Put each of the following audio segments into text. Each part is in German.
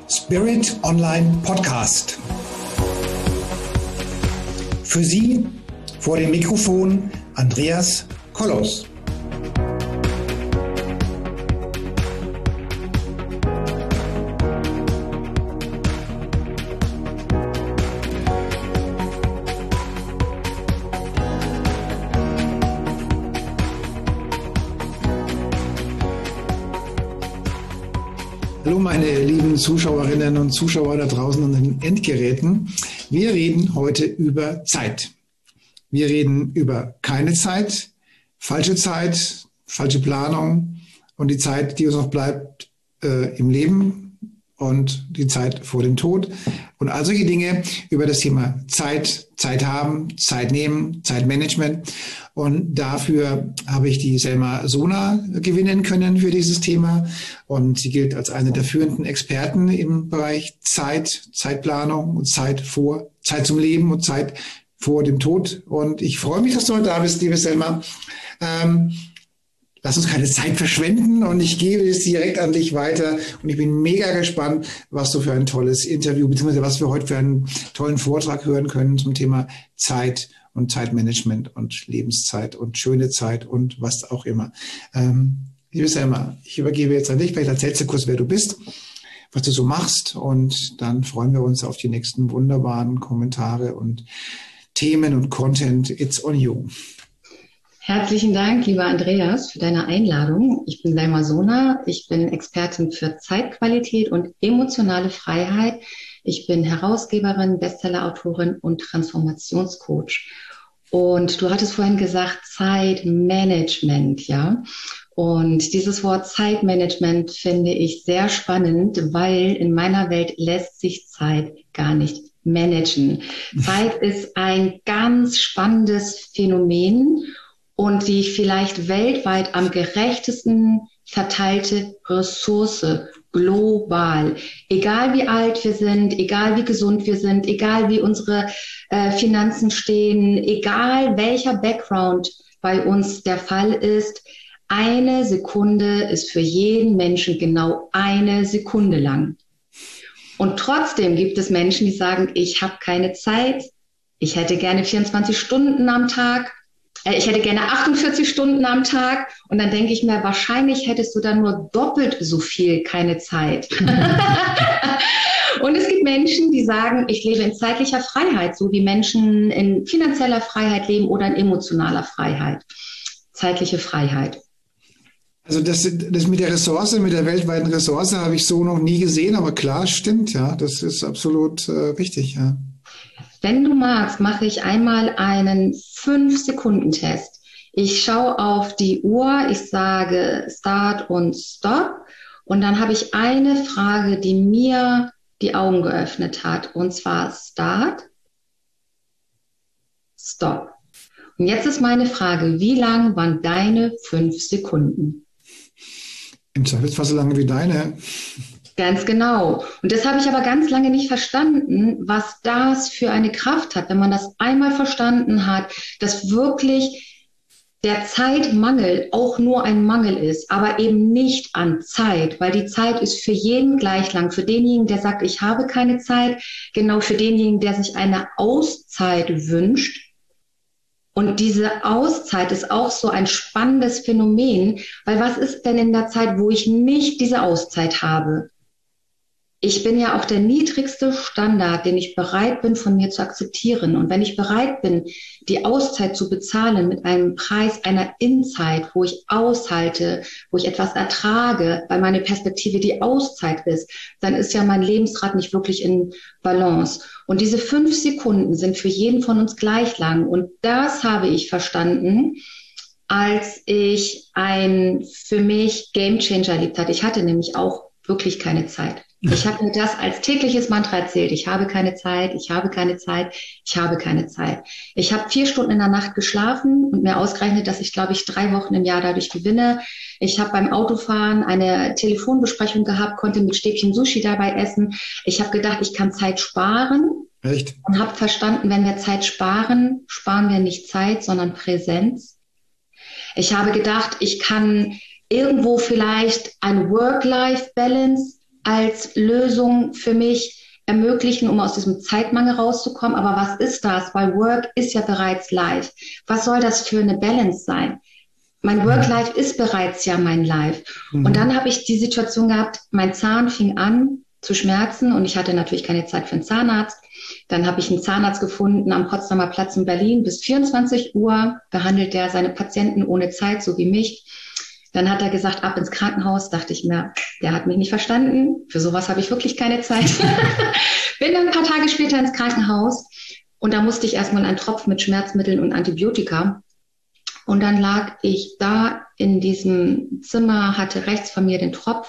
Spirit Online Podcast. Für Sie vor dem Mikrofon Andreas Kollos. Hallo meine lieben Zuschauerinnen und Zuschauer da draußen an den Endgeräten. Wir reden heute über Zeit. Wir reden über keine Zeit, falsche Planung und die Zeit, die uns noch bleibt im Leben und die Zeit vor dem Tod und all solche Dinge über das Thema Zeit haben, Zeit nehmen, Zeitmanagement. Und dafür habe ich die Selma Sona gewinnen können für dieses Thema. Und sie gilt als eine der führenden Experten im Bereich Zeitplanung und Zeit zum Leben und Zeit vor dem Tod. Und ich freue mich, dass du heute da bist, liebe Selma. Lass uns keine Zeit verschwenden und ich gebe es direkt an dich weiter. Und ich bin mega gespannt, was du für ein tolles Interview, beziehungsweise was wir heute für einen tollen Vortrag hören können zum Thema Zeit und Zeitmanagement und Lebenszeit und schöne Zeit und was auch immer. Liebe Selma, ich übergebe jetzt an dich. Vielleicht erzählst du kurz, wer du bist, was du so machst und dann freuen wir uns auf die nächsten wunderbaren Kommentare und Themen und Content. It's on you. Herzlichen Dank, lieber Andreas, für deine Einladung. Ich bin Selma Sona. Ich bin Expertin für Zeitqualität und emotionale Freiheit. Ich bin Herausgeberin, Bestsellerautorin und Transformationscoach. Und du hattest vorhin gesagt, Zeitmanagement, ja. Und dieses Wort Zeitmanagement finde ich sehr spannend, weil in meiner Welt lässt sich Zeit gar nicht managen. Zeit ist ein ganz spannendes Phänomen und die vielleicht weltweit am gerechtesten verteilte Ressource, global. Egal wie alt wir sind, egal wie gesund wir sind, egal wie unsere Finanzen stehen, egal welcher Background bei uns der Fall ist, eine Sekunde ist für jeden Menschen genau eine Sekunde lang. Und trotzdem gibt es Menschen, die sagen, ich habe keine Zeit, ich hätte gerne 24 Stunden am Tag, ich hätte gerne 48 Stunden am Tag. Und dann denke ich mir, wahrscheinlich hättest du dann nur doppelt so viel keine Zeit. Und es gibt Menschen, die sagen, ich lebe in zeitlicher Freiheit, so wie Menschen in finanzieller Freiheit leben oder in emotionaler Freiheit. Zeitliche Freiheit. Also das mit der Ressource, mit der weltweiten Ressource habe ich so noch nie gesehen, aber klar, stimmt, ja, das ist absolut richtig, ja. Wenn du magst, mache ich einmal einen 5-Sekunden-Test. Ich schaue auf die Uhr, ich sage Start und Stop und dann habe ich eine Frage, die mir die Augen geöffnet hat und zwar Start, Stop. Und jetzt ist meine Frage, wie lang waren deine 5 Sekunden? Im Zweifelsfall so lange wie deine. Ganz genau. Und das habe ich aber ganz lange nicht verstanden, was das für eine Kraft hat, wenn man das einmal verstanden hat, dass wirklich der Zeitmangel auch nur ein Mangel ist, aber eben nicht an Zeit, weil die Zeit ist für jeden gleich lang. Für denjenigen, der sagt, ich habe keine Zeit, genau für denjenigen, der sich eine Auszeit wünscht. Und diese Auszeit ist auch so ein spannendes Phänomen, weil was ist denn in der Zeit, wo ich nicht diese Auszeit habe? Ich bin ja auch der niedrigste Standard, den ich bereit bin, von mir zu akzeptieren. Und wenn ich bereit bin, die Auszeit zu bezahlen mit einem Preis einer Inzeit, wo ich aushalte, wo ich etwas ertrage, weil meine Perspektive die Auszeit ist, dann ist ja mein Lebensrad nicht wirklich in Balance. Und diese 5 Sekunden sind für jeden von uns gleich lang. Und das habe ich verstanden, als ich ein für mich Gamechanger erlebt hatte. Ich hatte nämlich auch wirklich keine Zeit. Ich habe mir das als tägliches Mantra erzählt. Ich habe keine Zeit, ich habe keine Zeit, ich habe keine Zeit. Ich habe 4 Stunden in der Nacht geschlafen und mir ausgerechnet, dass ich, glaube ich, 3 Wochen im Jahr dadurch gewinne. Ich habe beim Autofahren eine Telefonbesprechung gehabt, konnte mit Stäbchen Sushi dabei essen. Ich habe gedacht, ich kann Zeit sparen. Echt? Und habe verstanden, wenn wir Zeit sparen, sparen wir nicht Zeit, sondern Präsenz. Ich habe gedacht, ich kann irgendwo vielleicht eine Work-Life-Balance als Lösung für mich ermöglichen, um aus diesem Zeitmangel rauszukommen. Aber was ist das? Weil Work ist ja bereits Life. Was soll das für eine Balance sein? Mein Work-Life ist bereits ja mein Life. Und dann habe ich die Situation gehabt, mein Zahn fing an zu schmerzen und ich hatte natürlich keine Zeit für einen Zahnarzt. Dann habe ich einen Zahnarzt gefunden am Potsdamer Platz in Berlin. Bis 24 Uhr behandelt der seine Patienten ohne Zeit, so wie mich. Dann hat er gesagt, ab ins Krankenhaus. Dachte ich mir, der hat mich nicht verstanden. Für sowas habe ich wirklich keine Zeit. Bin dann ein paar Tage später ins Krankenhaus und da musste ich erstmal einen Tropf mit Schmerzmitteln und Antibiotika. Und dann lag ich da in diesem Zimmer, hatte rechts von mir den Tropf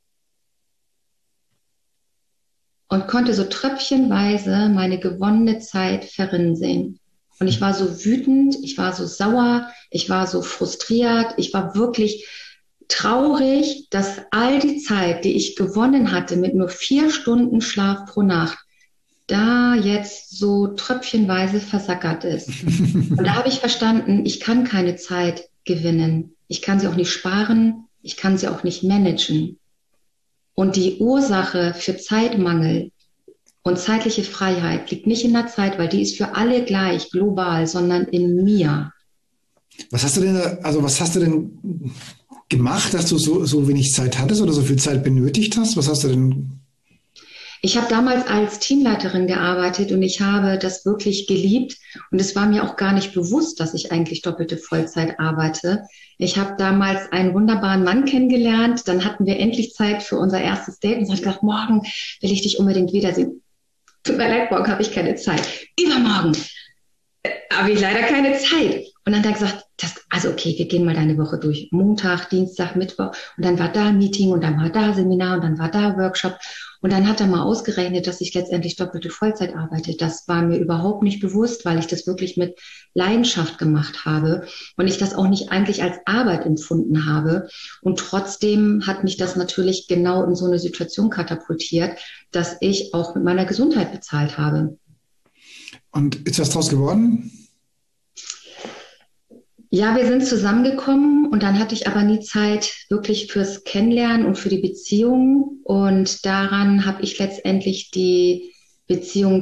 und konnte so tröpfchenweise meine gewonnene Zeit verrinnen sehen. Und ich war so wütend, ich war so sauer, ich war so frustriert, ich war wirklich traurig, dass all die Zeit, die ich gewonnen hatte mit nur 4 Stunden Schlaf pro Nacht, da jetzt so tröpfchenweise versackert ist. Und da habe ich verstanden, ich kann keine Zeit gewinnen. Ich kann sie auch nicht sparen. Ich kann sie auch nicht managen. Und die Ursache für Zeitmangel und zeitliche Freiheit liegt nicht in der Zeit, weil die ist für alle gleich global, sondern in mir. Was hast du denn gemacht, dass du so wenig Zeit hattest oder so viel Zeit benötigt hast? Was hast du denn? Ich habe damals als Teamleiterin gearbeitet und ich habe das wirklich geliebt und es war mir auch gar nicht bewusst, dass ich eigentlich doppelte Vollzeit arbeite. Ich habe damals einen wunderbaren Mann kennengelernt, dann hatten wir endlich Zeit für unser erstes Date und ich habe gedacht, morgen will ich dich unbedingt wiedersehen. Tut mir leid, morgen habe ich keine Zeit. Übermorgen habe ich leider keine Zeit. Und dann hat er gesagt, also okay, wir gehen mal deine Woche durch. Montag, Dienstag, Mittwoch. Und dann war da ein Meeting und dann war da Seminar und dann war da Workshop. Und dann hat er mal ausgerechnet, dass ich letztendlich doppelte Vollzeit arbeite. Das war mir überhaupt nicht bewusst, weil ich das wirklich mit Leidenschaft gemacht habe und ich das auch nicht eigentlich als Arbeit empfunden habe. Und trotzdem hat mich das natürlich genau in so eine Situation katapultiert, dass ich auch mit meiner Gesundheit bezahlt habe. Und ist was draus geworden? Ja, wir sind zusammengekommen und dann hatte ich aber nie Zeit wirklich fürs Kennenlernen und für die Beziehung. Und daran habe ich letztendlich die Beziehung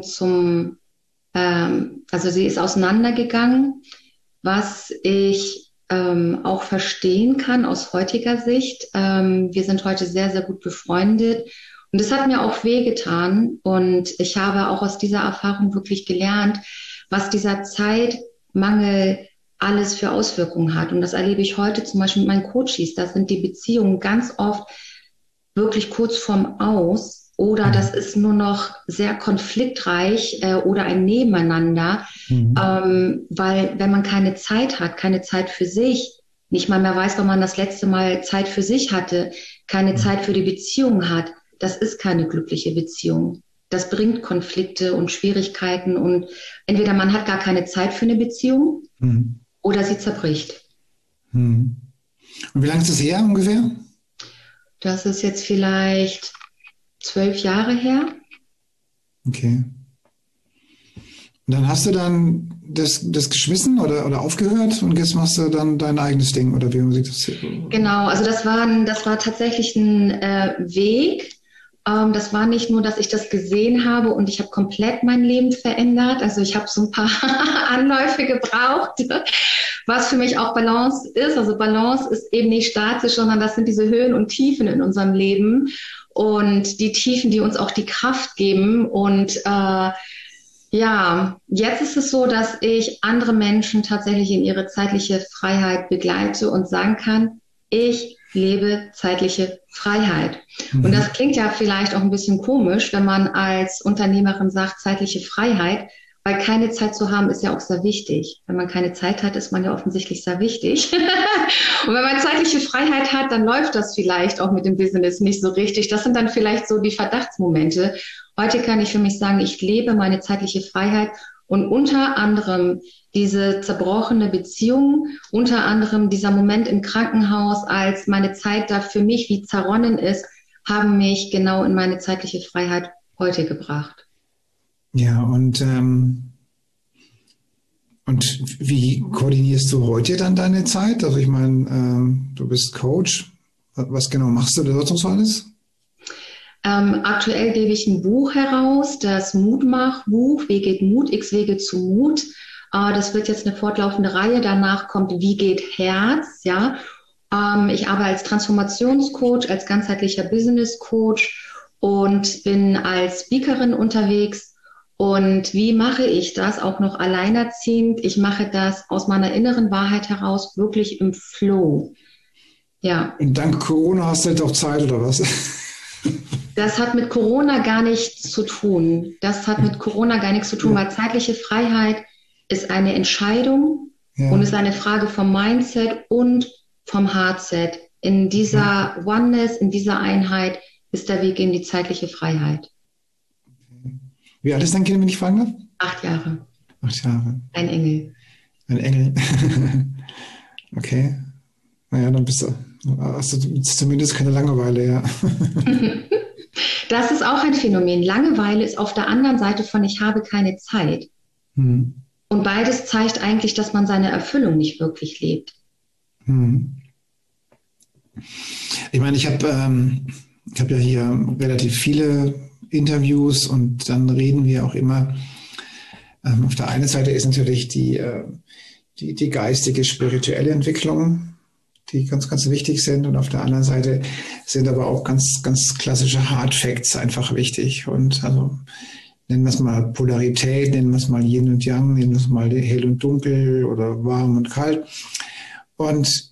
also sie ist auseinandergegangen, was ich auch verstehen kann aus heutiger Sicht. Wir sind heute sehr, sehr gut befreundet und es hat mir auch wehgetan. Und ich habe auch aus dieser Erfahrung wirklich gelernt, was dieser Zeitmangel alles für Auswirkungen hat. Und das erlebe ich heute zum Beispiel mit meinen Coaches. Da sind die Beziehungen ganz oft wirklich kurz vorm Aus oder das ist nur noch sehr konfliktreich oder ein Nebeneinander, weil wenn man keine Zeit hat, keine Zeit für sich, nicht mal mehr weiß, wann man das letzte Mal Zeit für sich hatte, keine Zeit für die Beziehung hat, das ist keine glückliche Beziehung. Das bringt Konflikte und Schwierigkeiten und entweder man hat gar keine Zeit für eine Beziehung, oder sie zerbricht. Und wie lange ist das her ungefähr? Das ist jetzt vielleicht 12 Jahre her. Okay. Und dann hast du dann das geschmissen oder aufgehört und jetzt machst du dann dein eigenes Ding oder wie sieht das? Genau, also das war tatsächlich ein Weg. Das war nicht nur, dass ich das gesehen habe und ich habe komplett mein Leben verändert. Also ich habe so ein paar Anläufe gebraucht, was für mich auch Balance ist. Also Balance ist eben nicht statisch, sondern das sind diese Höhen und Tiefen in unserem Leben und die Tiefen, die uns auch die Kraft geben. Und jetzt ist es so, dass ich andere Menschen tatsächlich in ihre zeitliche Freiheit begleite und sagen kann, ich lebe zeitliche Freiheit. Und das klingt ja vielleicht auch ein bisschen komisch, wenn man als Unternehmerin sagt, zeitliche Freiheit, weil keine Zeit zu haben ist ja auch sehr wichtig. Wenn man keine Zeit hat, ist man ja offensichtlich sehr wichtig. Und wenn man zeitliche Freiheit hat, dann läuft das vielleicht auch mit dem Business nicht so richtig. Das sind dann vielleicht so die Verdachtsmomente. Heute kann ich für mich sagen, ich lebe meine zeitliche Freiheit und unter anderem diese zerbrochene Beziehung, unter anderem dieser Moment im Krankenhaus, als meine Zeit da für mich wie zerronnen ist, haben mich genau in meine zeitliche Freiheit heute gebracht. Ja, und wie koordinierst du heute dann deine Zeit? Also ich meine, du bist Coach. Was genau machst du da sonst noch so alles? Aktuell gebe ich ein Buch heraus, das Mutmach-Buch, Wie geht Mut, X Wege zu Mut. Das wird jetzt eine fortlaufende Reihe. Danach kommt Wie geht Herz, ja. Ich arbeite als Transformationscoach, als ganzheitlicher Business-Coach und bin als Speakerin unterwegs. Und wie mache ich das auch noch alleinerziehend? Ich mache das aus meiner inneren Wahrheit heraus, wirklich im Flow. Ja. Und dank Corona hast du jetzt auch Zeit, oder was? Das hat mit Corona gar nichts zu tun. Weil zeitliche Freiheit ist eine Entscheidung und ist eine Frage vom Mindset und vom Heartset. In dieser Oneness, in dieser Einheit ist der Weg in die zeitliche Freiheit. Wie alt ist dein Kind, wenn ich fragen darf? 8 Jahre. 8 Jahre. Ein Engel. Ein Engel. Okay. Naja, dann hast du zumindest keine Langeweile, ja. Das ist auch ein Phänomen. Langeweile ist auf der anderen Seite von ich habe keine Zeit. Und beides zeigt eigentlich, dass man seine Erfüllung nicht wirklich lebt. Ich meine, ich habe ja hier relativ viele Interviews und dann reden wir auch immer. Auf der einen Seite ist natürlich die geistige, spirituelle Entwicklung, die ganz, ganz wichtig sind. Und auf der anderen Seite sind aber auch ganz, ganz klassische Hard Facts einfach wichtig. Und also nennen wir es mal Polarität, nennen wir es mal Yin und Yang, nennen wir es mal hell und dunkel oder warm und kalt. Und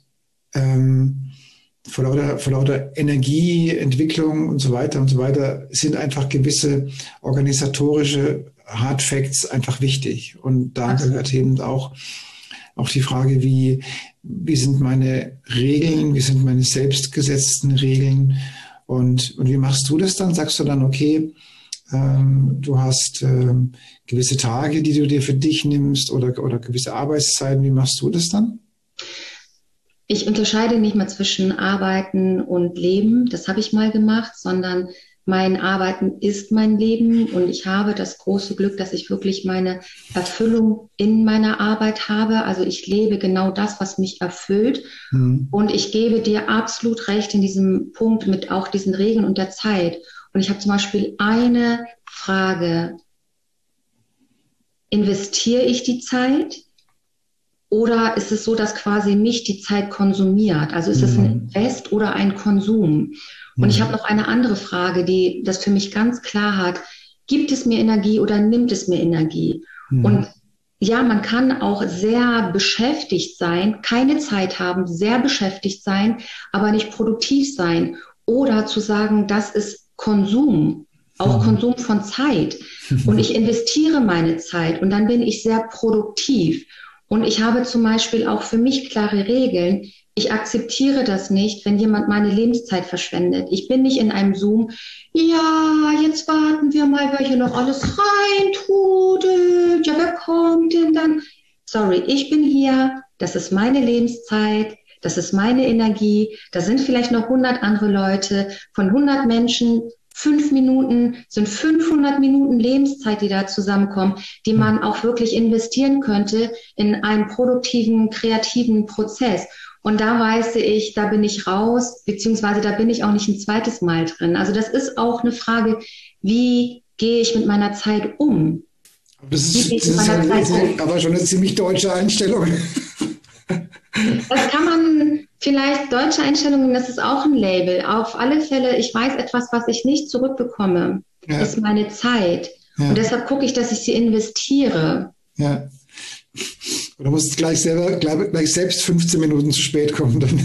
vor lauter Energieentwicklung und so weiter sind einfach gewisse organisatorische Hard Facts einfach wichtig. Und da gehört eben auch die Frage, wie sind meine Regeln, wie sind meine selbstgesetzten Regeln und wie machst du das dann? Sagst du dann, okay, du hast gewisse Tage, die du dir für dich nimmst oder gewisse Arbeitszeiten, wie machst du das dann? Ich unterscheide nicht mehr zwischen Arbeiten und Leben, das habe ich mal gemacht, sondern mein Arbeiten ist mein Leben und ich habe das große Glück, dass ich wirklich meine Erfüllung in meiner Arbeit habe. Also ich lebe genau das, was mich erfüllt. Und ich gebe dir absolut recht in diesem Punkt mit auch diesen Regeln und der Zeit. Und ich habe zum Beispiel eine Frage. Investiere ich die Zeit? Oder ist es so, dass quasi mich die Zeit konsumiert? Also ist es ein Invest oder ein Konsum? Und ich habe noch eine andere Frage, die das für mich ganz klar hat. Gibt es mir Energie oder nimmt es mir Energie? Und ja, man kann auch sehr beschäftigt sein, keine Zeit haben, sehr beschäftigt sein, aber nicht produktiv sein. Oder zu sagen, das ist Konsum, auch Konsum von Zeit. Und ich investiere meine Zeit und dann bin ich sehr produktiv. Und ich habe zum Beispiel auch für mich klare Regeln. Ich akzeptiere das nicht, wenn jemand meine Lebenszeit verschwendet. Ich bin nicht in einem Zoom, ja, jetzt warten wir mal, wer hier noch alles reintudelt. Ja, wer kommt denn dann? Sorry, ich bin hier, das ist meine Lebenszeit, das ist meine Energie. Da sind vielleicht noch 100 andere Leute. Von 100 Menschen 5 Minuten sind 500 Minuten Lebenszeit, die da zusammenkommen, die man auch wirklich investieren könnte in einen produktiven, kreativen Prozess. Und da weiß ich, da bin ich raus, beziehungsweise da bin ich auch nicht ein zweites Mal drin. Also das ist auch eine Frage, wie gehe ich mit meiner Zeit um? Das ist aber schon eine ziemlich deutsche Einstellung. Das kann man vielleicht, deutsche Einstellungen, das ist auch ein Label. Auf alle Fälle, ich weiß etwas, was ich nicht zurückbekomme, ist meine Zeit. Ja. Und deshalb gucke ich, dass ich sie investiere. Ja. Du musst gleich selbst 15 Minuten zu spät kommen. Dann.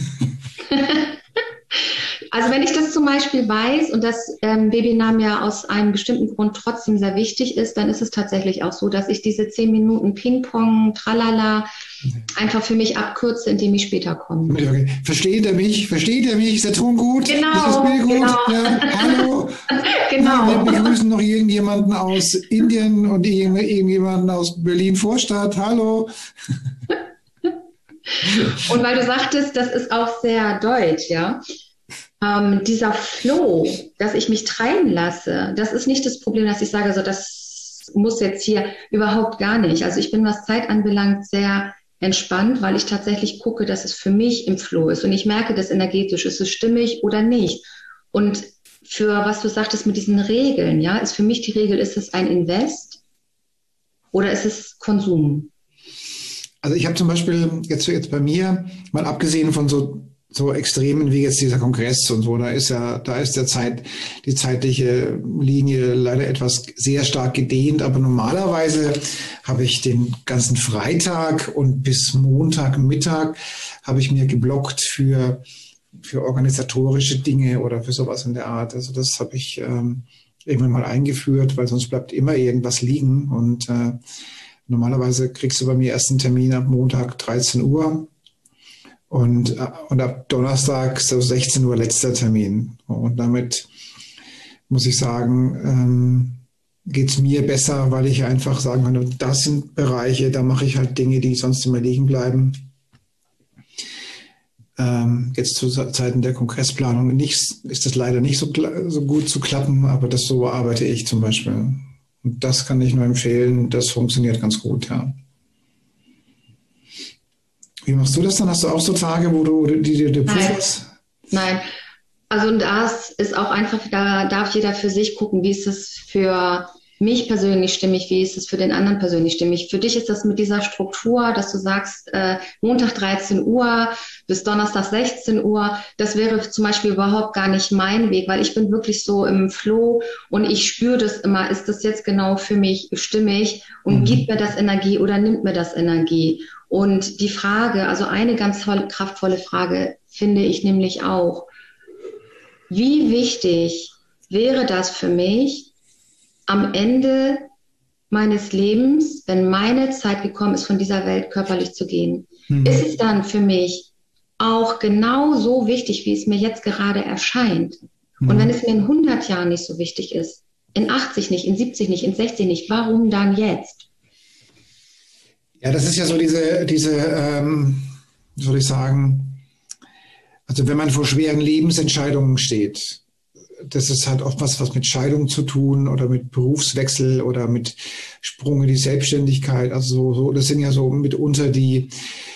Also wenn ich das zum Beispiel weiß und das Webinar ja aus einem bestimmten Grund trotzdem sehr wichtig ist, dann ist es tatsächlich auch so, dass ich diese 10 Minuten Ping-Pong, Tralala einfach für mich abkürze, indem ich später komme. Okay. Versteht er mich? Ist der Ton gut? Genau. Ist das Bild gut? Genau. Ja, hallo? Genau. Wir begrüßen noch irgendjemanden aus Indien und irgendjemanden aus Berlin-Vorstadt. Hallo? Und weil du sagtest, das ist auch sehr deutsch, ja. Dieser Flow, dass ich mich treiben lasse, das ist nicht das Problem, dass ich sage, also das muss jetzt hier überhaupt gar nicht. Also ich bin, was Zeit anbelangt, sehr entspannt, weil ich tatsächlich gucke, dass es für mich im Flow ist. Und ich merke das energetisch, ist es stimmig oder nicht. Und für was du sagtest mit diesen Regeln, ja, ist für mich die Regel, ist es ein Invest oder ist es Konsum? Also ich habe zum Beispiel jetzt bei mir, mal abgesehen von so Extremen wie jetzt dieser Kongress und so, da ist die zeitliche Linie leider etwas sehr stark gedehnt, aber normalerweise habe ich den ganzen Freitag und bis Montagmittag habe ich mir geblockt für organisatorische Dinge oder für sowas in der Art. Also das habe ich irgendwann mal eingeführt, weil sonst bleibt immer irgendwas liegen und normalerweise kriegst du bei mir erst einen Termin ab Montag 13 Uhr. Und ab Donnerstag so 16 Uhr letzter Termin. Und damit muss ich sagen, geht es mir besser, weil ich einfach sagen kann, das sind Bereiche, da mache ich halt Dinge, die sonst immer liegen bleiben. Jetzt zu Zeiten der Kongressplanung ist das leider nicht so gut zu klappen, aber so arbeite ich zum Beispiel. Und das kann ich nur empfehlen, das funktioniert ganz gut, ja. Wie machst du das dann? Hast du auch so Tage, wo du die pufferst? Nein, also das ist auch einfach, da darf jeder für sich gucken, wie ist es für mich persönlich stimmig, wie ist es für den anderen persönlich stimmig. Für dich ist das mit dieser Struktur, dass du sagst, Montag 13 Uhr bis Donnerstag 16 Uhr, das wäre zum Beispiel überhaupt gar nicht mein Weg, weil ich bin wirklich so im Flow und ich spüre das immer, ist das jetzt genau für mich stimmig und gibt mir das Energie oder nimmt mir das Energie? Und die Frage, also eine ganz kraftvolle Frage, finde ich nämlich auch, wie wichtig wäre das für mich, am Ende meines Lebens, wenn meine Zeit gekommen ist, von dieser Welt körperlich zu gehen? Ist es dann für mich auch genau so wichtig, wie es mir jetzt gerade erscheint? Und wenn es mir in 100 Jahren nicht so wichtig ist, in 80 nicht, in 70 nicht, in 60 nicht, warum dann jetzt? Ja, das ist ja so diese, wie soll ich sagen, also wenn man vor schweren Lebensentscheidungen steht, das ist halt oft was mit Scheidung zu tun oder mit Berufswechsel oder mit Sprung in die Selbstständigkeit. Also das sind ja so mitunter die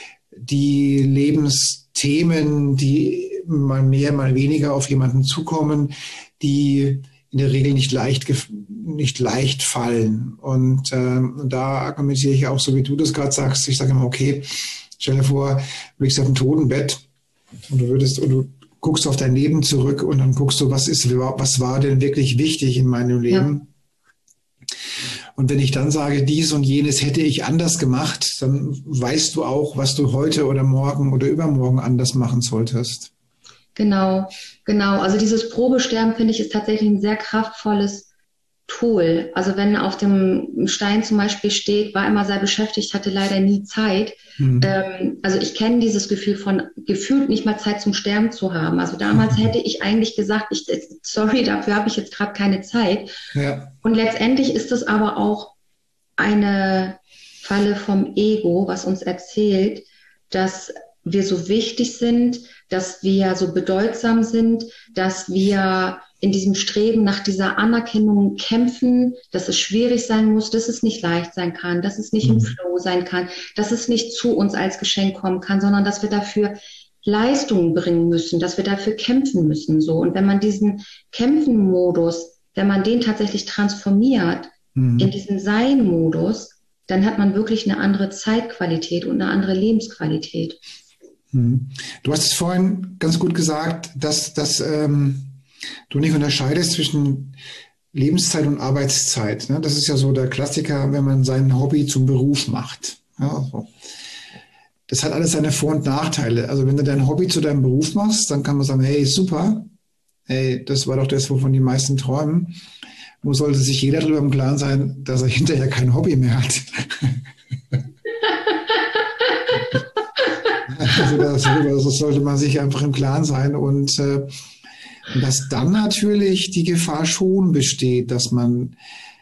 Lebensthemen, die mal mehr, mal weniger auf jemanden zukommen, die in der Regel nicht leicht fallen. Und da argumentiere ich auch so, wie du das gerade sagst. Ich sage immer, okay, stell dir vor, du liegst auf dem Totenbett und du guckst auf dein Leben zurück und dann guckst du, was war denn wirklich wichtig in meinem Leben? Ja. Und wenn ich dann sage, dies und jenes hätte ich anders gemacht, dann weißt du auch, was du heute oder morgen oder übermorgen anders machen solltest. Genau. Also dieses Probesterben, finde ich, ist tatsächlich ein sehr kraftvolles Tool. Also wenn auf dem Stein zum Beispiel steht, war immer sehr beschäftigt, hatte leider nie Zeit. Also ich kenne dieses Gefühl von gefühlt nicht mal Zeit zum Sterben zu haben. Also damals hätte ich eigentlich gesagt, sorry, dafür habe ich jetzt gerade keine Zeit. Ja. Und letztendlich ist es aber auch eine Falle vom Ego, was uns erzählt, dass wir so wichtig sind, dass wir so bedeutsam sind, dass wir in diesem Streben nach dieser Anerkennung kämpfen, dass es schwierig sein muss, dass es nicht leicht sein kann, dass es nicht im Flow sein kann, dass es nicht zu uns als Geschenk kommen kann, sondern dass wir dafür Leistungen bringen müssen, dass wir dafür kämpfen müssen. So. Und wenn man diesen Kämpfen-Modus, wenn man den tatsächlich transformiert in diesen Sein-Modus, dann hat man wirklich eine andere Zeitqualität und eine andere Lebensqualität. Du hast es vorhin ganz gut gesagt, dass du nicht unterscheidest zwischen Lebenszeit und Arbeitszeit. Ne? Das ist ja so der Klassiker, wenn man sein Hobby zum Beruf macht. Ja, so. Das hat alles seine Vor- und Nachteile. Also wenn du dein Hobby zu deinem Beruf machst, dann kann man sagen, hey, super, hey, das war doch das, wovon die meisten träumen. Nur sollte sich jeder darüber im Klaren sein, dass er hinterher kein Hobby mehr hat. Also das sollte man sich einfach im Klaren sein und dass dann natürlich die Gefahr schon besteht, dass man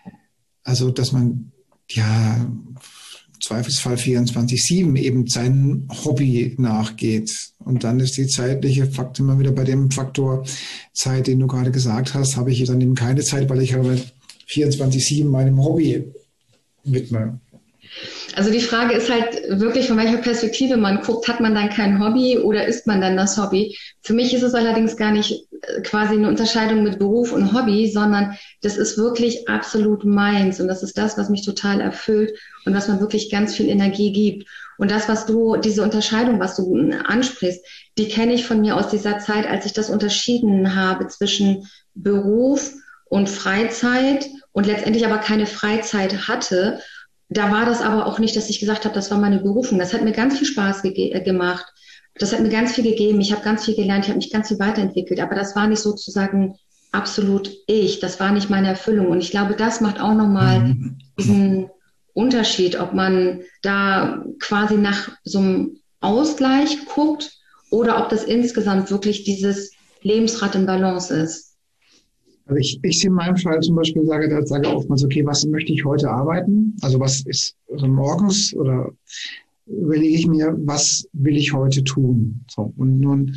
ja im Zweifelsfall 24/7 eben seinem Hobby nachgeht. Und dann ist die zeitliche Faktor immer wieder bei dem Faktor Zeit, den du gerade gesagt hast, habe ich dann eben keine Zeit, weil ich aber 24/7 meinem Hobby widme. Also die Frage ist halt wirklich, von welcher Perspektive man guckt. Hat man dann kein Hobby oder ist man dann das Hobby? Für mich ist es allerdings gar nicht quasi eine Unterscheidung mit Beruf und Hobby, sondern das ist wirklich absolut meins. Und das ist das, was mich total erfüllt und was mir wirklich ganz viel Energie gibt. Und das, diese Unterscheidung, was du ansprichst, die kenne ich von mir aus dieser Zeit, als ich das unterschieden habe zwischen Beruf und Freizeit und letztendlich aber keine Freizeit hatte. Da war das aber auch nicht, dass ich gesagt habe, das war meine Berufung. Das hat mir ganz viel Spaß gemacht. Das hat mir ganz viel gegeben. Ich habe ganz viel gelernt. Ich habe mich ganz viel weiterentwickelt. Aber das war nicht sozusagen absolut ich. Das war nicht meine Erfüllung. Und ich glaube, das macht auch nochmal diesen Unterschied, ob man da quasi nach so einem Ausgleich guckt oder ob das insgesamt wirklich dieses Lebensrad in Balance ist. Also ich sehe in meinem Fall zum Beispiel, sage oftmals, okay, was möchte ich heute arbeiten? Also was ist also morgens oder überlege ich mir, was will ich heute tun? So, und nun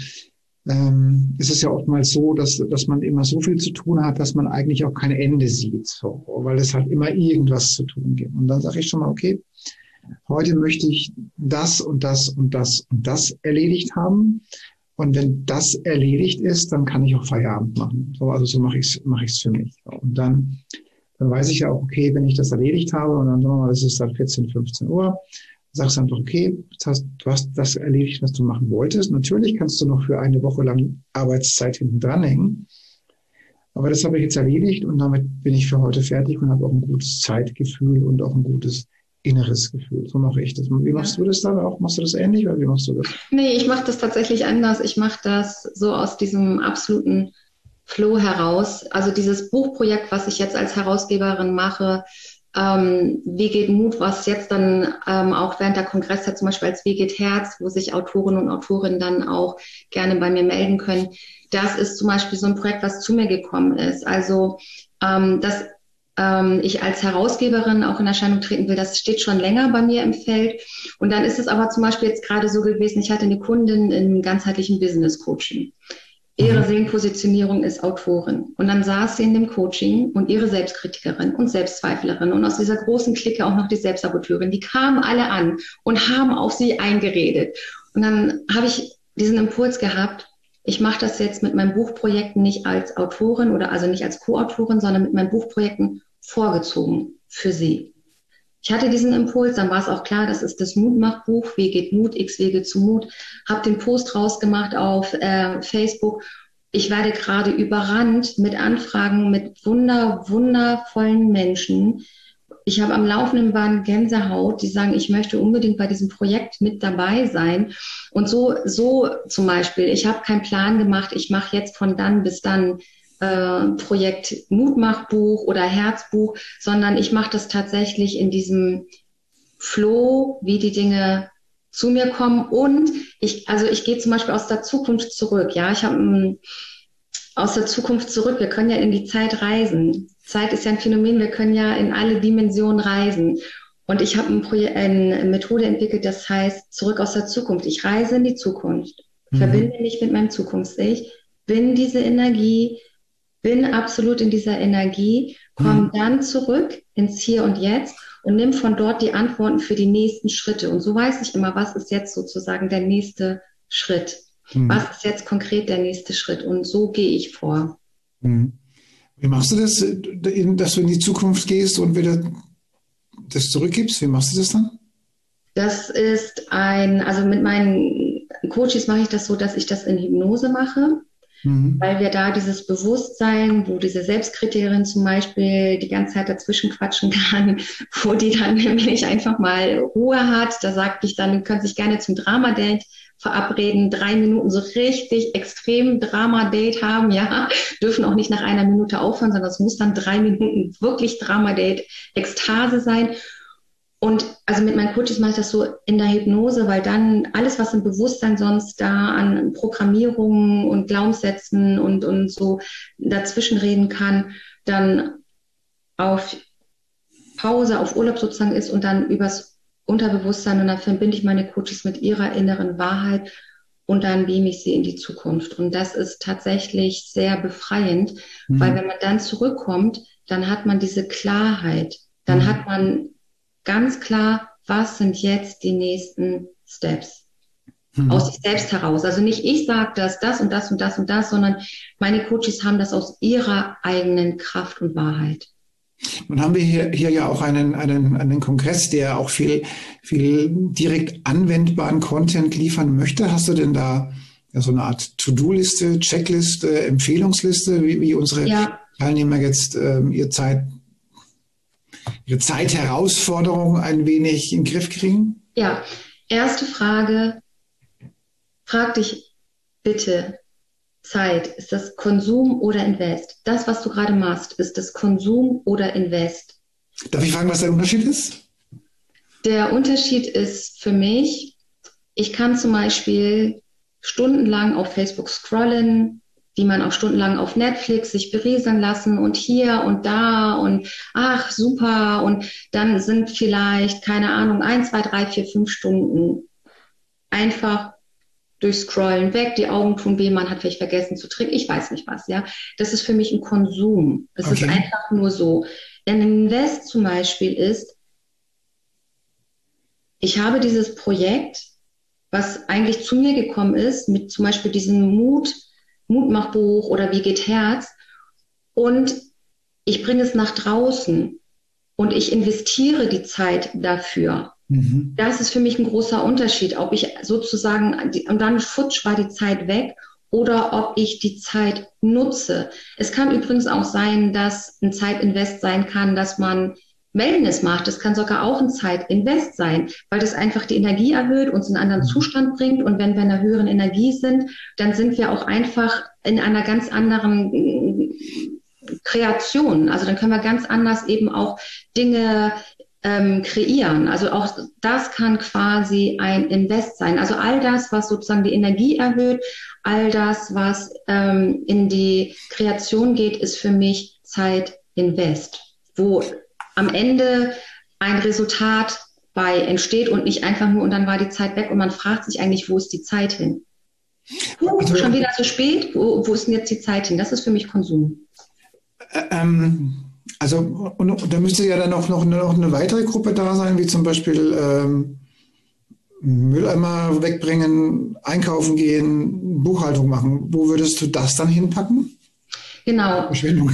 ist es ja oftmals so, dass man immer so viel zu tun hat, dass man eigentlich auch kein Ende sieht, so, weil es halt immer irgendwas zu tun gibt. Und dann sage ich schon mal, okay, heute möchte ich das und das und das und das erledigt haben. Und wenn das erledigt ist, dann kann ich auch Feierabend machen. So, also so mache ich es für mich. Und dann weiß ich ja auch, okay, wenn ich das erledigt habe und dann sagen wir mal, das ist dann 14, 15 Uhr, sagst du einfach, okay, du hast das erledigt, was du machen wolltest. Natürlich kannst du noch für eine Woche lang Arbeitszeit hinten dranhängen. Aber das habe ich jetzt erledigt und damit bin ich für heute fertig und habe auch ein gutes Zeitgefühl und auch ein gutes inneres Gefühl. So mache ich das. Wie machst du das dann auch? Machst du das ähnlich oder wie machst du das? Nee, ich mache das tatsächlich anders. Ich mache das so aus diesem absoluten Flow heraus. Also dieses Buchprojekt, was ich jetzt als Herausgeberin mache, Wie geht Mut, was jetzt dann auch während der Kongresszeit zum Beispiel als Wie geht Herz, wo sich Autorinnen und Autorinnen dann auch gerne bei mir melden können. Das ist zum Beispiel so ein Projekt, was zu mir gekommen ist. Also dass ich als Herausgeberin auch in Erscheinung treten will, das steht schon länger bei mir im Feld. Und dann ist es aber zum Beispiel jetzt gerade so gewesen, ich hatte eine Kundin im ganzheitlichen Business Coaching. Ihre Seelenpositionierung ist Autorin. Und dann saß sie in dem Coaching und ihre Selbstkritikerin und Selbstzweiflerin und aus dieser großen Clique auch noch die Selbstsaboteurin, die kamen alle an und haben auf sie eingeredet. Und dann habe ich diesen Impuls gehabt, ich mache das jetzt mit meinen Buchprojekten nicht als Autorin oder also nicht als Co-Autorin, sondern mit meinen Buchprojekten vorgezogen für sie. Ich hatte diesen Impuls, dann war es auch klar, das ist das Mutmachbuch, Wie geht Mut, X Wege zu Mut. Habe den Post rausgemacht auf Facebook. Ich werde gerade überrannt mit Anfragen mit wundervollen Menschen. Ich habe am laufenden Band Gänsehaut, die sagen, ich möchte unbedingt bei diesem Projekt mit dabei sein. Und so zum Beispiel, ich habe keinen Plan gemacht, ich mache jetzt von dann bis dann Projekt Mutmachbuch oder Herzbuch, sondern ich mache das tatsächlich in diesem Flow, wie die Dinge zu mir kommen. Und ich gehe zum Beispiel aus der Zukunft zurück. Ja, ich habe aus der Zukunft zurück. Wir können ja in die Zeit reisen. Zeit ist ja ein Phänomen. Wir können ja in alle Dimensionen reisen. Und ich habe eine Methode entwickelt, das heißt zurück aus der Zukunft. Ich reise in die Zukunft, verbinde mich mit meinem Zukunfts-Ich, bin diese Energie, bin absolut in dieser Energie, komm dann zurück ins Hier und Jetzt und nimm von dort die Antworten für die nächsten Schritte. Und so weiß ich immer, was ist jetzt sozusagen der nächste Schritt. Was ist jetzt konkret der nächste Schritt? Und so gehe ich vor. Wie machst du das, dass du in die Zukunft gehst und wieder das zurückgibst? Wie machst du das dann? Das ist also mit meinen Coaches mache ich das so, dass ich das in Hypnose mache. Weil wir da dieses Bewusstsein, wo diese Selbstkritikerin zum Beispiel die ganze Zeit dazwischen quatschen kann, wo die dann nämlich einfach mal Ruhe hat, da sagt ich dann, du könnt sich gerne zum Drama-Date verabreden, 3 Minuten so richtig extrem Drama-Date haben, ja, dürfen auch nicht nach 1 Minute aufhören, sondern es muss dann 3 Minuten wirklich Drama-Date, Ekstase sein. Und also mit meinen Coaches mache ich das so in der Hypnose, weil dann alles, was im Bewusstsein sonst da an Programmierungen und Glaubenssätzen und so dazwischen reden kann, dann auf Pause, auf Urlaub sozusagen ist und dann übers Unterbewusstsein und dann verbinde ich meine Coaches mit ihrer inneren Wahrheit und dann beame ich sie in die Zukunft. Und das ist tatsächlich sehr befreiend, weil wenn man dann zurückkommt, dann hat man diese Klarheit, dann hat man ganz klar, was sind jetzt die nächsten Steps aus sich selbst heraus. Also nicht ich sage das und das und das und das, sondern meine Coaches haben das aus ihrer eigenen Kraft und Wahrheit. Nun haben wir hier ja auch einen Kongress, der auch viel direkt anwendbaren Content liefern möchte. Hast du denn da so eine Art To-Do-Liste, Checkliste, Empfehlungsliste, wie unsere Teilnehmer jetzt ihre Zeitherausforderung ein wenig in den Griff kriegen? Ja, erste Frage, frag dich bitte, Zeit, ist das Konsum oder Invest? Das, was du gerade machst, ist das Konsum oder Invest? Darf ich fragen, was der Unterschied ist? Der Unterschied ist für mich, ich kann zum Beispiel stundenlang auf Facebook scrollen, wie man auch stundenlang auf Netflix sich berieseln lassen und hier und da und ach, super. Und dann sind vielleicht, keine Ahnung, 1, 2, 3, 4, 5 Stunden einfach durch Scrollen weg, die Augen tun weh, man hat vielleicht vergessen zu trinken, ich weiß nicht was, ja. Das ist für mich ein Konsum. Es ist einfach nur so. Ein Invest zum Beispiel ist, ich habe dieses Projekt, was eigentlich zu mir gekommen ist, mit zum Beispiel diesem Mutmachbuch oder Wie geht Herz, und ich bringe es nach draußen und ich investiere die Zeit dafür. Das ist für mich ein großer Unterschied, ob ich sozusagen, und dann futsch war die Zeit weg, oder ob ich die Zeit nutze. Es kann übrigens auch sein, dass ein Zeitinvest sein kann, dass man Wellness macht. Das kann sogar auch ein Zeitinvest sein, weil das einfach die Energie erhöht, uns in einen anderen Zustand bringt. Und wenn wir in einer höheren Energie sind, dann sind wir auch einfach in einer ganz anderen Kreation. Also dann können wir ganz anders eben auch Dinge kreieren. Also auch das kann quasi ein Invest sein. Also all das, was sozusagen die Energie erhöht, all das, was in die Kreation geht, ist für mich Zeitinvest, wo am Ende ein Resultat bei entsteht und nicht einfach nur, und dann war die Zeit weg und man fragt sich eigentlich, wo ist die Zeit hin? Schon wieder zu spät? Wo ist denn jetzt die Zeit hin? Das ist für mich Konsum. Also, und da müsste ja dann noch eine weitere Gruppe da sein, wie zum Beispiel Mülleimer wegbringen, einkaufen gehen, Buchhaltung machen. Wo würdest du das dann hinpacken? Genau. Verschwendung.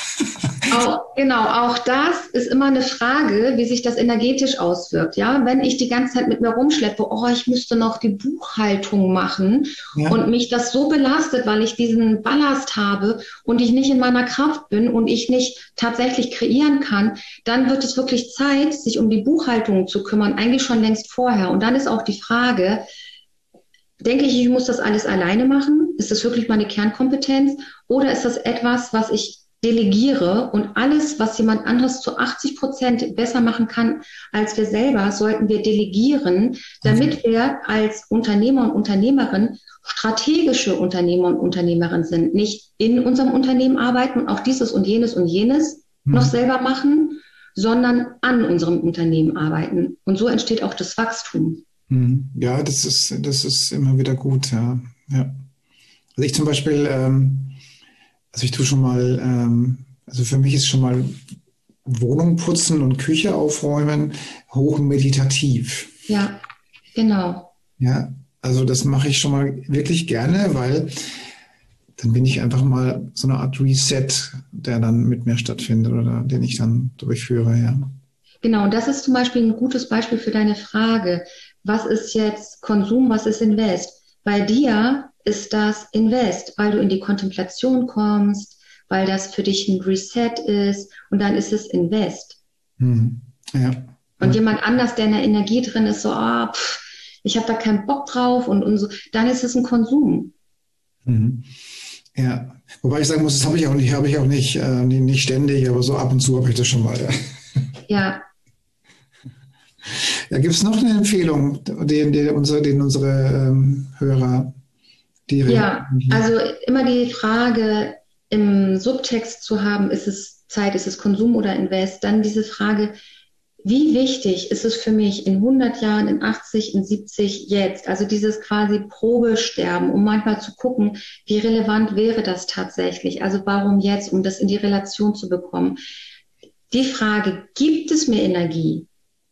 Auch das ist immer eine Frage, wie sich das energetisch auswirkt. Ja, wenn ich die ganze Zeit mit mir rumschleppe, ich müsste noch die Buchhaltung machen und mich das so belastet, weil ich diesen Ballast habe und ich nicht in meiner Kraft bin und ich nicht tatsächlich kreieren kann, dann wird es wirklich Zeit, sich um die Buchhaltung zu kümmern, eigentlich schon längst vorher. Und dann ist auch die Frage, denke ich muss das alles alleine machen? Ist das wirklich meine Kernkompetenz? Oder ist das etwas, was ich delegiere, und alles, was jemand anderes zu 80% besser machen kann als wir selber, sollten wir delegieren, damit wir als Unternehmer und Unternehmerin strategische Unternehmer und Unternehmerinnen sind. Nicht in unserem Unternehmen arbeiten und auch dieses und jenes noch selber machen, sondern an unserem Unternehmen arbeiten. Und so entsteht auch das Wachstum. Ja, das ist immer wieder gut, ja. Also ich zum Beispiel, also ich tue schon mal, also für mich ist schon mal Wohnung putzen und Küche aufräumen hoch meditativ. Ja, genau. Ja, also das mache ich schon mal wirklich gerne, weil dann bin ich einfach mal so eine Art Reset, der dann mit mir stattfindet oder den ich dann durchführe, ja. Genau, und das ist zum Beispiel ein gutes Beispiel für deine Frage. Was ist jetzt Konsum, was ist Invest? Bei dir ist das Invest, weil du in die Kontemplation kommst, weil das für dich ein Reset ist, und dann ist es Invest. Ja. Und jemand anders, der in der Energie drin ist, so, ich habe da keinen Bock drauf und so, dann ist es ein Konsum. Ja, wobei ich sagen muss, das habe ich auch nicht ständig, aber so ab und zu habe ich das schon mal. Ja. Ja, gibt es noch eine Empfehlung, den unsere Hörer, also immer die Frage im Subtext zu haben, ist es Zeit, ist es Konsum oder Invest? Dann diese Frage, wie wichtig ist es für mich in 100 Jahren, in 80, in 70 jetzt? Also dieses quasi Probesterben, um manchmal zu gucken, wie relevant wäre das tatsächlich? Also warum jetzt, um das in die Relation zu bekommen? Die Frage, gibt es mir Energie?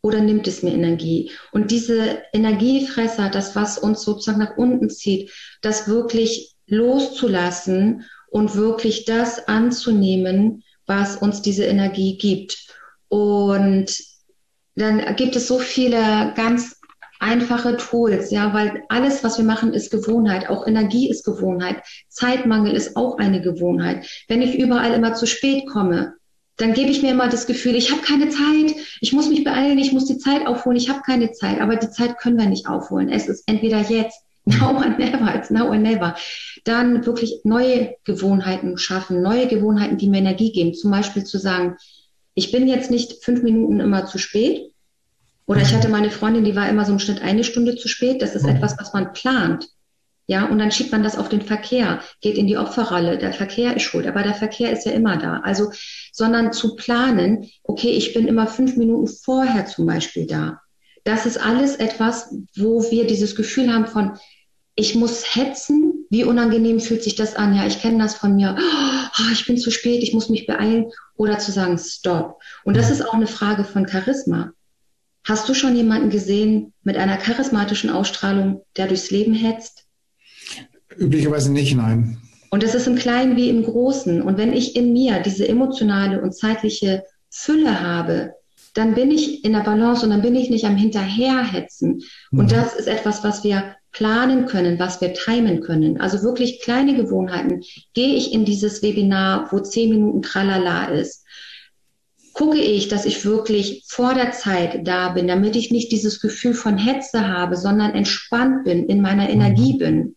oder nimmt es mir Energie? Und diese Energiefresser, das, was uns sozusagen nach unten zieht, das wirklich loszulassen und wirklich das anzunehmen, was uns diese Energie gibt. Und dann gibt es so viele ganz einfache Tools, ja, weil alles, was wir machen, ist Gewohnheit. Auch Energie ist Gewohnheit. Zeitmangel ist auch eine Gewohnheit. Wenn ich überall immer zu spät komme, dann gebe ich mir immer das Gefühl, ich habe keine Zeit, ich muss mich beeilen, ich muss die Zeit aufholen, ich habe keine Zeit. Aber die Zeit können wir nicht aufholen. Es ist entweder jetzt, now or never, it's now or never. Dann wirklich neue Gewohnheiten schaffen, neue Gewohnheiten, die mir Energie geben. Zum Beispiel zu sagen, ich bin jetzt nicht 5 Minuten immer zu spät. Oder ich hatte meine Freundin, die war immer so im Schnitt 1 Stunde zu spät. Das ist etwas, was man plant. Ja, und dann schiebt man das auf den Verkehr, geht in die Opferrolle. Der Verkehr ist schuld, aber der Verkehr ist ja immer da. Also, sondern zu planen, okay, ich bin immer 5 Minuten vorher zum Beispiel da. Das ist alles etwas, wo wir dieses Gefühl haben von, ich muss hetzen. Wie unangenehm fühlt sich das an? Ja, ich kenne das von mir. Oh, ich bin zu spät, ich muss mich beeilen. Oder zu sagen, stopp. Und das ist auch eine Frage von Charisma. Hast du schon jemanden gesehen mit einer charismatischen Ausstrahlung, der durchs Leben hetzt? Üblicherweise nicht, nein. Und das ist im Kleinen wie im Großen. Und wenn ich in mir diese emotionale und zeitliche Fülle habe, dann bin ich in der Balance und dann bin ich nicht am Hinterherhetzen. Und das ist etwas, was wir planen können, was wir timen können. Also wirklich kleine Gewohnheiten. Gehe ich in dieses Webinar, wo 10 Minuten Tralala ist, gucke ich, dass ich wirklich vor der Zeit da bin, damit ich nicht dieses Gefühl von Hetze habe, sondern entspannt bin, in meiner Energie bin.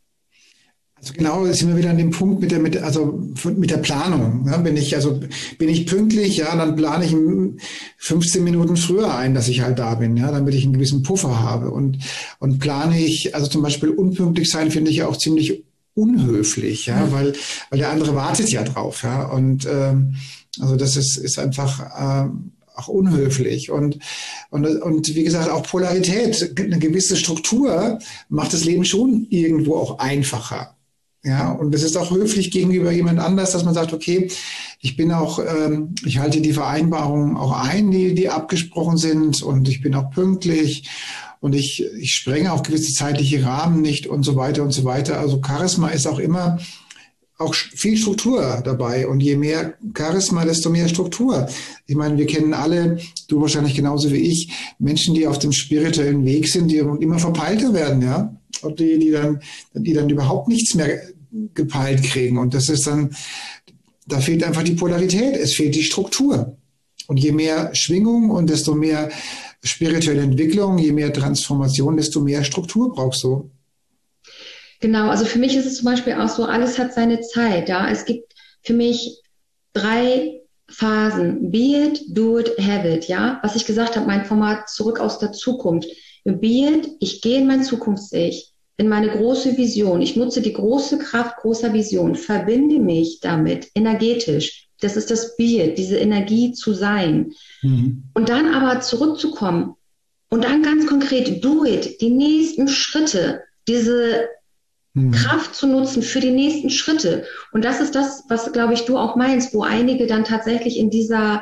Also genau, sind wir wieder an dem Punkt mit der Planung. Ja, bin ich pünktlich, ja, dann plane ich 15 Minuten früher ein, dass ich halt da bin, ja, damit ich einen gewissen Puffer habe. Und plane ich, also zum Beispiel unpünktlich sein, finde ich ja auch ziemlich unhöflich, ja, weil der andere wartet ja drauf, ja. Und also das ist einfach auch unhöflich und wie gesagt auch Polarität, eine gewisse Struktur macht das Leben schon irgendwo auch einfacher. Ja, und es ist auch höflich gegenüber jemand anders, dass man sagt, okay, ich bin auch, ich halte die Vereinbarungen auch ein, die abgesprochen sind und ich bin auch pünktlich und ich sprenge auch gewisse zeitliche Rahmen nicht und so weiter und so weiter. Also Charisma ist auch immer auch viel Struktur dabei und je mehr Charisma, desto mehr Struktur. Ich meine, wir kennen alle, du wahrscheinlich genauso wie ich, Menschen, die auf dem spirituellen Weg sind, die immer verpeilter werden, ja, und die dann überhaupt nichts mehr gepeilt kriegen und das ist dann, da fehlt einfach die Polarität, es fehlt die Struktur und je mehr Schwingung und desto mehr spirituelle Entwicklung, je mehr Transformation, desto mehr Struktur brauchst du. Genau, also für mich ist es zum Beispiel auch so, alles hat seine Zeit. Ja, es gibt für mich 3 Phasen. Be it, do it, have it. Ja, was ich gesagt habe, mein Format zurück aus der Zukunft. Be it, ich gehe in mein Zukunfts-Ich, in meine große Vision. Ich nutze die große Kraft großer Vision, verbinde mich damit energetisch. Das ist das Be it, diese Energie zu sein. Und dann aber zurückzukommen und dann ganz konkret do it, die nächsten Schritte, diese Kraft zu nutzen für die nächsten Schritte. Und das ist das, was, glaube ich, du auch meinst, wo einige dann tatsächlich in dieser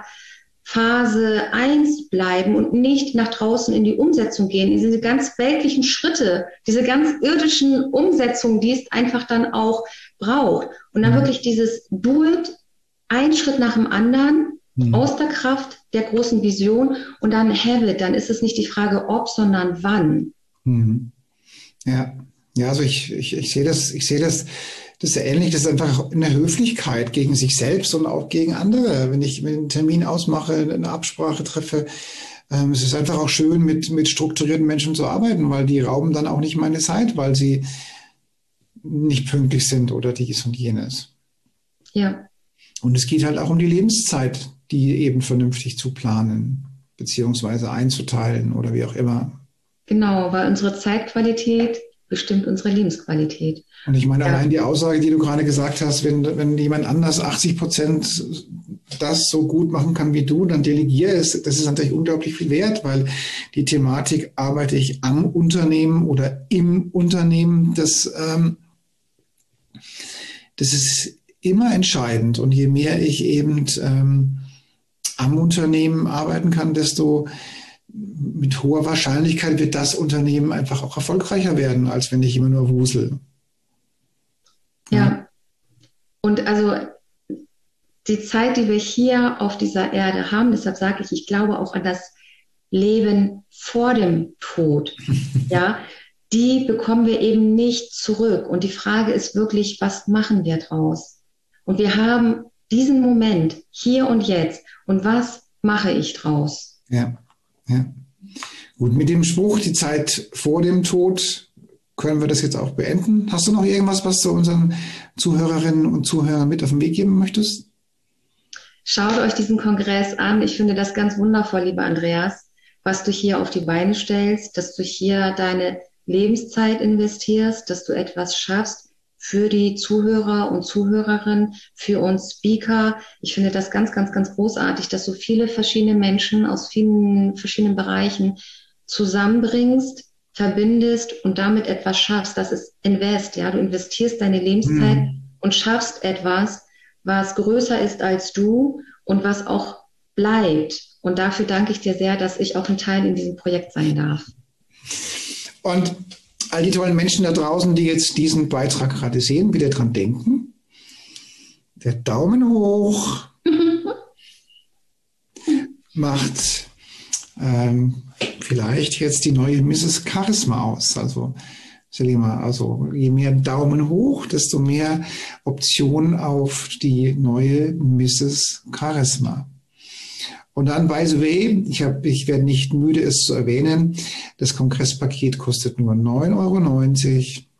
Phase 1 bleiben und nicht nach draußen in die Umsetzung gehen. Diese ganz weltlichen Schritte, diese ganz irdischen Umsetzungen, die es einfach dann auch braucht. Und dann wirklich dieses Do it, ein Schritt nach dem anderen, aus der Kraft der großen Vision und dann have it. Dann ist es nicht die Frage ob, sondern wann. Ja. Ja, also ich sehe das ist ja ähnlich, das ist einfach eine Höflichkeit gegen sich selbst und auch gegen andere. Wenn ich einen Termin ausmache, eine Absprache treffe, es ist einfach auch schön, mit strukturierten Menschen zu arbeiten, weil die rauben dann auch nicht meine Zeit, weil sie nicht pünktlich sind oder dies und jenes. Ja. Und es geht halt auch um die Lebenszeit, die eben vernünftig zu planen, beziehungsweise einzuteilen oder wie auch immer. Genau, weil unsere Zeitqualität bestimmt unsere Lebensqualität. Und ich meine, allein die Aussage, die du gerade gesagt hast, wenn jemand anders 80% das so gut machen kann wie du, dann delegiere es. Das ist natürlich unglaublich viel wert, weil die Thematik, arbeite ich am Unternehmen oder im Unternehmen, das ist immer entscheidend. Und je mehr ich eben am Unternehmen arbeiten kann, desto mit hoher Wahrscheinlichkeit wird das Unternehmen einfach auch erfolgreicher werden, als wenn ich immer nur wusel. Ja. Und also die Zeit, die wir hier auf dieser Erde haben, deshalb sage ich glaube auch an das Leben vor dem Tod, ja, die bekommen wir eben nicht zurück. Und die Frage ist wirklich, was machen wir draus? Und wir haben diesen Moment hier und jetzt. Und was mache ich draus? Ja, ja. Gut, mit dem Spruch, die Zeit vor dem Tod, können wir das jetzt auch beenden. Hast du noch irgendwas, was du unseren Zuhörerinnen und Zuhörern mit auf den Weg geben möchtest? Schaut euch diesen Kongress an. Ich finde das ganz wundervoll, lieber Andreas, was du hier auf die Beine stellst, dass du hier deine Lebenszeit investierst, dass du etwas schaffst für die Zuhörer und Zuhörerinnen, für uns Speaker. Ich finde das ganz, ganz, ganz großartig, dass du viele verschiedene Menschen aus vielen verschiedenen Bereichen zusammenbringst, verbindest und damit etwas schaffst. Das ist Invest, ja. Du investierst deine Lebenszeit und schaffst etwas, was größer ist als du und was auch bleibt. Und dafür danke ich dir sehr, dass ich auch ein Teil in diesem Projekt sein darf. Und all die tollen Menschen da draußen, die jetzt diesen Beitrag gerade sehen, wieder dran denken. Der Daumen hoch macht vielleicht jetzt die neue Mrs. Charisma aus. Also Selima, also je mehr Daumen hoch, desto mehr Optionen auf die neue Mrs. Charisma. Und dann, by the way, ich werde nicht müde, es zu erwähnen, das Kongresspaket kostet nur 9,90 €,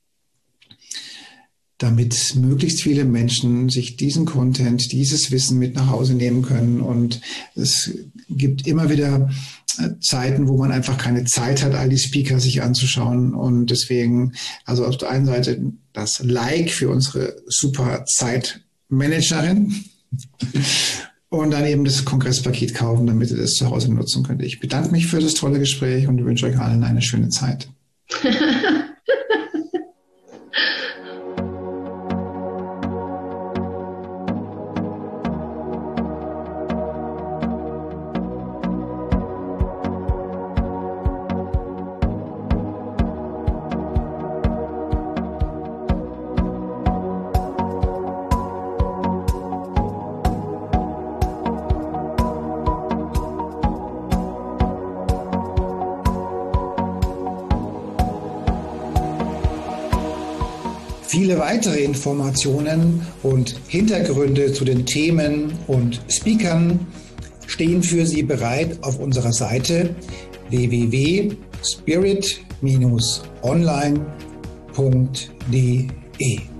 damit möglichst viele Menschen sich diesen Content, dieses Wissen mit nach Hause nehmen können. Und es gibt immer wieder Zeiten, wo man einfach keine Zeit hat, all die Speaker sich anzuschauen. Und deswegen, also auf der einen Seite das Like für unsere super Zeitmanagerin und dann eben das Kongresspaket kaufen, damit ihr das zu Hause nutzen könnt. Ich bedanke mich für das tolle Gespräch und wünsche euch allen eine schöne Zeit. Viele weitere Informationen und Hintergründe zu den Themen und Speakern stehen für Sie bereit auf unserer Seite www.spirit-online.de.